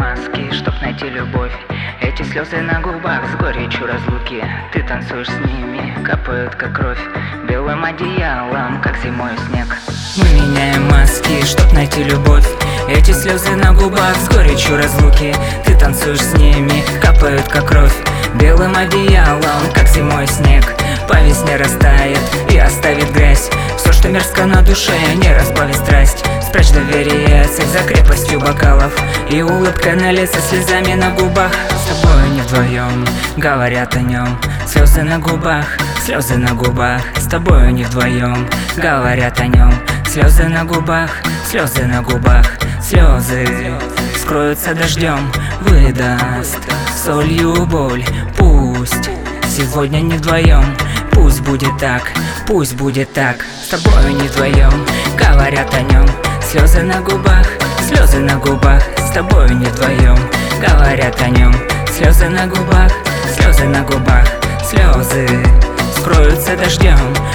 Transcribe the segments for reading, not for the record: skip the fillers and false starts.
маски, чтоб найти любовь. Эти слезы на губах с горечью разлуки. Ты танцуешь с ними, капают как кровь, белым одеялом, как зимой снег. Мы меняем маски, чтоб найти любовь. Эти слезы на губах с горечью разлуки. Ты танцуешь с ними, капают как кровь, белым одеялом, как зимой снег. По весне растает и оставит грязь. Все, что мерзко на душе, не разбавит страсть. Спрячь доверие за крепостью бокалов, и улыбка на лице, слезами на губах. С тобой не вдвоем, говорят о нем. Слезы на губах, слезы на губах. С тобой не вдвоем, говорят о нем. Слезы на губах, слезы на губах. Слезы скроются дождем, выдаст солью боль. Пусть сегодня не вдвоем, пусть будет так, пусть будет так. С тобой не вдвоем, говорят о нем. Слезы на губах, слезы на губах. С тобой не вдвоем, говорят о нем. Слезы на губах, слезы на губах. Слезы скроются дождем,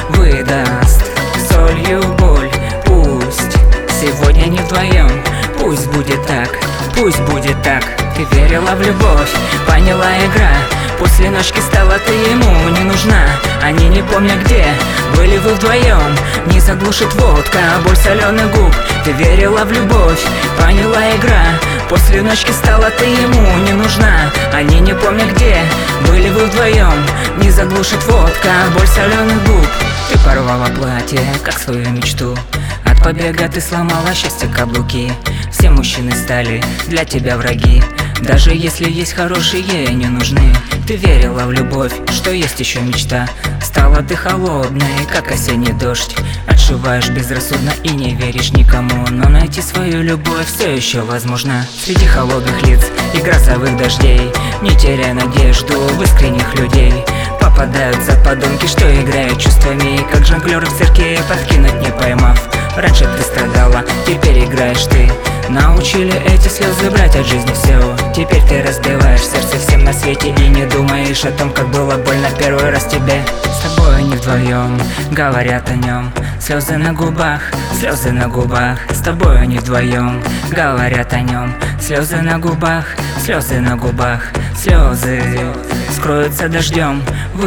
выдаст солью боль. Пусть сегодня не вдвоем, пусть будет так, пусть будет так. Ты верила в любовь, поняла игра. После ночки стала ты ему не нужна. Они не помнят где были вы вдвоем. Не заглушит водка, боль соленых губ. Ты верила в любовь, поняла игра. После ночки стала ты ему не нужна. Они не помнят где были вы вдвоем. Не заглушит водка, боль соленых губ. Ты порвала платье, как свою мечту. От побега ты сломала счастье каблуки. Все мужчины стали для тебя враги. Даже если есть хорошие, не нужны. Ты верила в любовь, что есть еще мечта. Стала ты холодной, как осенний дождь. Отшиваешь безрассудно и не веришь никому. Но найти свою любовь все еще возможно. Среди холодных лиц и грозовых дождей. Не теряй надежду в искренних людей. Попадаются подонки, что играют чувствами, как жонглеры в цирке, подкинуть не поймав. Раньше ты страдала, теперь играешь ты. Научили эти слезы брать от жизни все. Теперь ты разбиваешь сердце всем на свете и не думаешь о том, как было больно первый раз тебе. С тобой не вдвоем, говорят о нем. Слезы на губах, слезы на губах. С тобой не вдвоем, говорят о нем. Слезы на губах, слезы на губах. Слезы скроются дождем,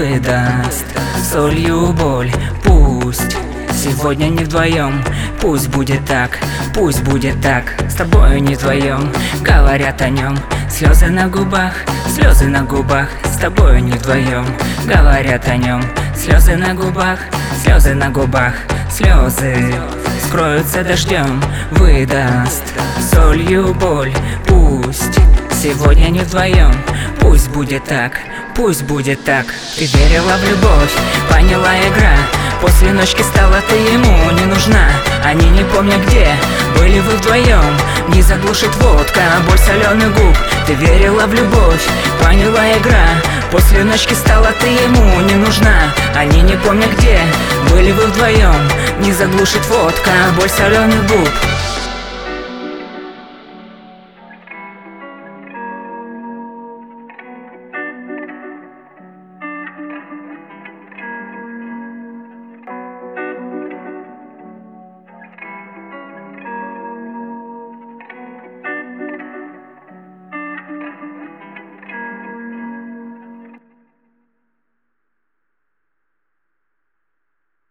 выдаст солью боль. Пусть сегодня не вдвоем, пусть будет так, пусть будет так. С тобой не вдвоем, говорят о нем. Слезы на губах, слезы на губах. С тобой не вдвоем, говорят о нем. Слезы на губах, слезы на губах. Слезы скроются дождем, выдаст солью боль. Пусть сегодня не вдвоем, пусть будет так, пусть будет так. Ты верила в любовь, поняла игра. После ночки стала ты ему не нужна. Они не помнят где были вы вдвоем. Не заглушит водка, боль соленых губ. Ты верила в любовь, поняла игра. После ночки стала ты ему не нужна. Они не помнят где были вы вдвоем. Не заглушит водка, боль соленых губ.